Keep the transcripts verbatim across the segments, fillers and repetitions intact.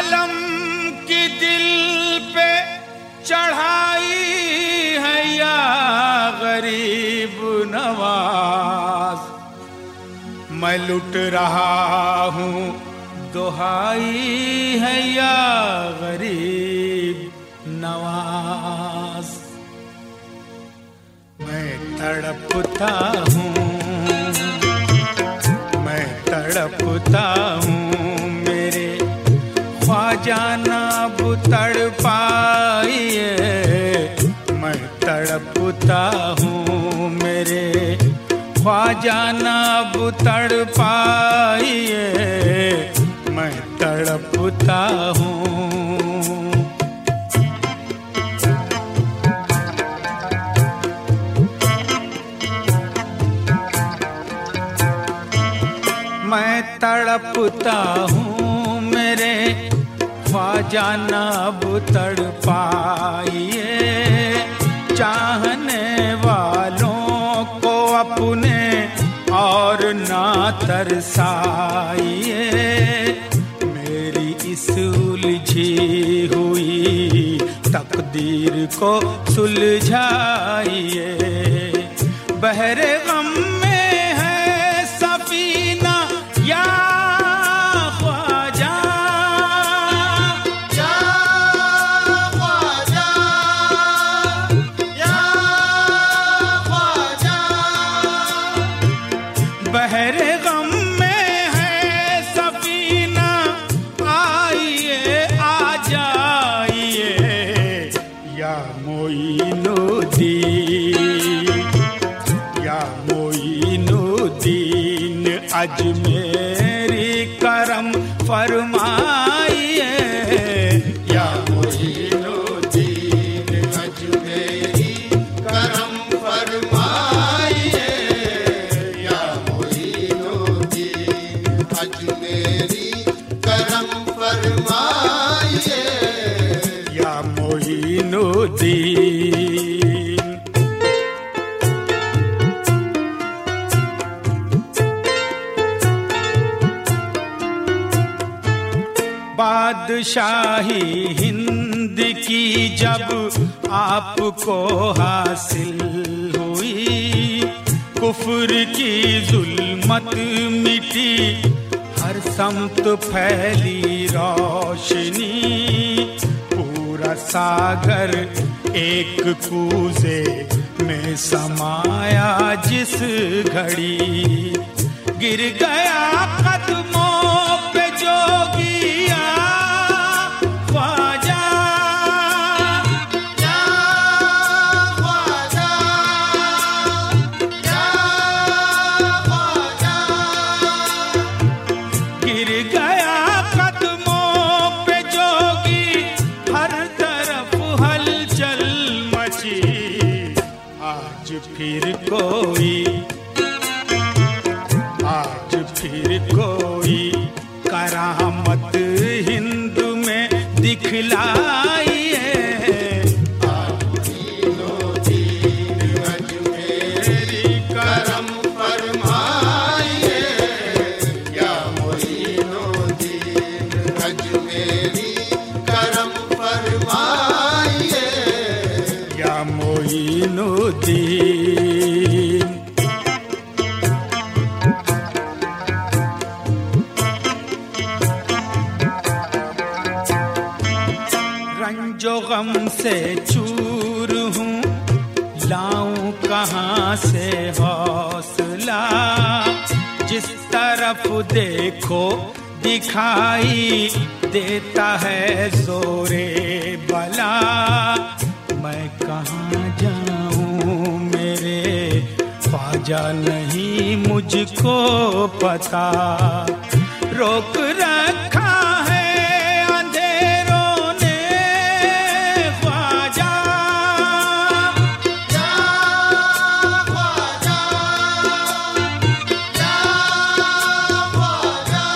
आलम की दिल पे चढ़ाई है या गरीब नवाज, मैं लुट रहा हूँ दुहाई है या गरीब नवाज। मैं तड़पता हूँ, मैं तड़पता हूँ, मेरे ख्वाजा ना तड़पाइए। मैं तड़पता हूँ, मेरे ख्वाजा ना तड़पाइए। मैं तड़पता हूँ। मैं तड़पता हूँ, मेरे ख्वाजा ना तड़पाइए। चाहने वालों को अपने और ना तरसाइए। मेरी इस उलझी हुई तकदीर को सुलझाइए। बहरे गम में है सफीना या ख्वाजा, या ख्वाजा, या ख्वाजा। बहरे गम में है सफीना, आइए आ जाइए या मोइनुद्दीन, या मोइनुद्दीन अजमेरी करम फरमाइए। या मोइनुद्दीन अजमेरी करम फरमाइए। या मोइनुद्दीन अजमेरी करम फरमाइए। या मोइनुद्दीन। बादशाही हिंद की जब आपको हासिल हुई, कुफ्र की जुल्मत मिटी, हर समत फैली रोशनी। पूरा सागर एक कूजे में समाया जिस घड़ी, गिर गया कदमों पे जोगिया ख्वाजा, या ख्वाजा, या ख्वाजा। गिर गया कदमों पे जोगी, हर तरफ हलचल मची। आज फिर कोई, आज फिर कोई करामत हिंद में दिखलाइए। मोइनुद्दीन अजमेरी करम फरमाइए। या मोइनुद्दीन अजमेरी करम फरमाइए। या मोइनुद्दीन। रंजो गम से चूर हूँ, लाऊं कहाँ से हौसला। जिस तरफ देखो दिखाई देता है जोरे बला। मैं कहाँ जाऊँ मेरे ख्वाजा नहीं मुझको पता। रोक रखा है अंधेरों ने ख्वाजा, या ख्वाजा, या ख्वाजा।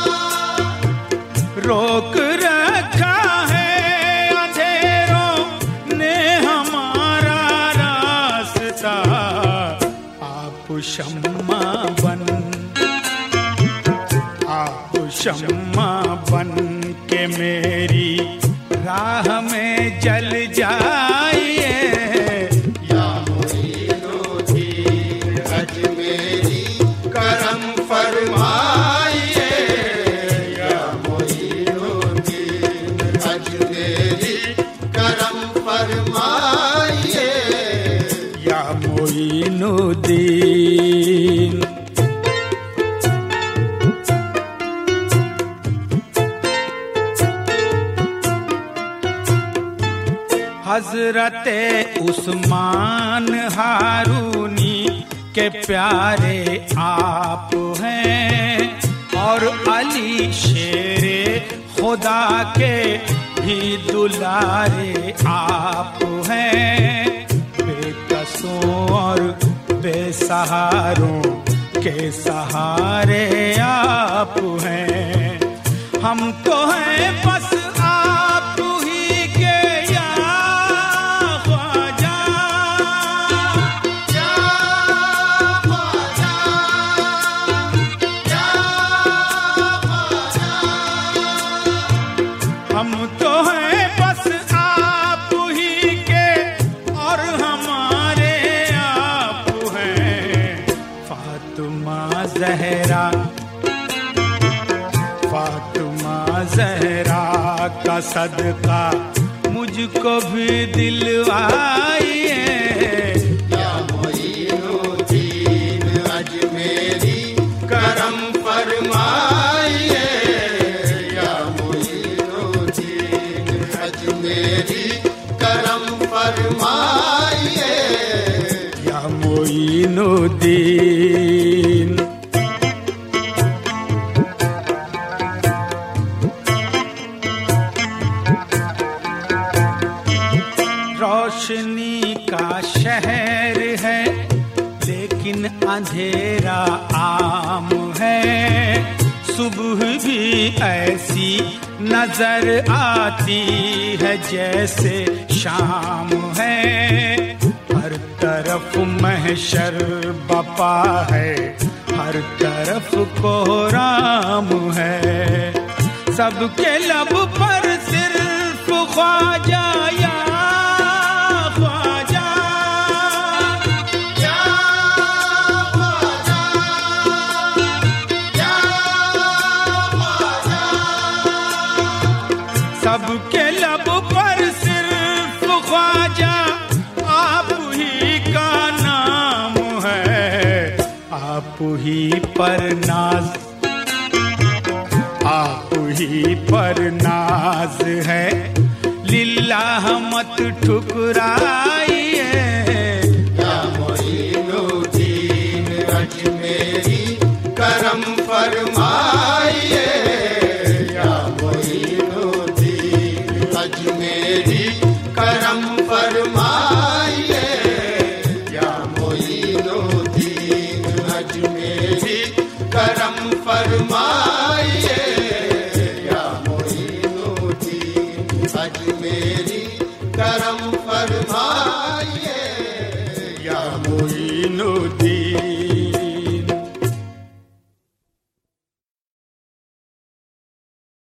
रोक रखा है अंधेरों ने हमारा रास्ता। आप शम्मा बन, आप शम्मा बन के मेरी राह में जल जाइए। या मोइनुद्दीन अजमेरी करम फरमाइए। या मोइनुद्दीन अजमेरी करम फरमाइए। या मोइनुद्दीन। हजरते उस्मान हारूनी के प्यारे आप हैं और अली शेरे खुदा के भी दुलारे आप हैं। बेकसों और बेसहारों के सहारे आप हैं। हम तो हैं बस आप ही के या ख्वाजा। या ख्वाजा, या ख्वाजा। हम तो हैं बस आप ही के और हमारे आप हैं। फातिमा ज़हरा, फातिमा ज़हरा का सदका मुझको भी दिलवाइए। या मोइनुद्दीन अजमेरी करम फरमाइए। या मोइनुद्दीन अजमेरी करम फरमाइए। या मोइनुद्दीन। रोशनी का शहर है लेकिन अंधेरा आम है। सुबह भी ऐसी नजर आती है जैसे शाम है। हर तरफ महशर बपा है, हर तरफ कोहराम है। सबके लब पर सिर्फ ख्वाजा या ख्वाजा। या ख्वाजा, या ख्वाजा। सबके लब पर सिर्फ ख्वाजा आप ही का नाम है। आप ही पर नाज, आप ही पर नाज है। लिल्लाह मत ठुकराइए। या मोइनुद्दीन अजमेरी करम फरमाइए। या मोइनुद्दीन अजमेरी करम फरमाइए। या मोइनुद्दीन अजमेरी करम फरमाइए। या मोइनुद्दीन अजमेरी करम फरमाइए। या मोइनुद्दीन।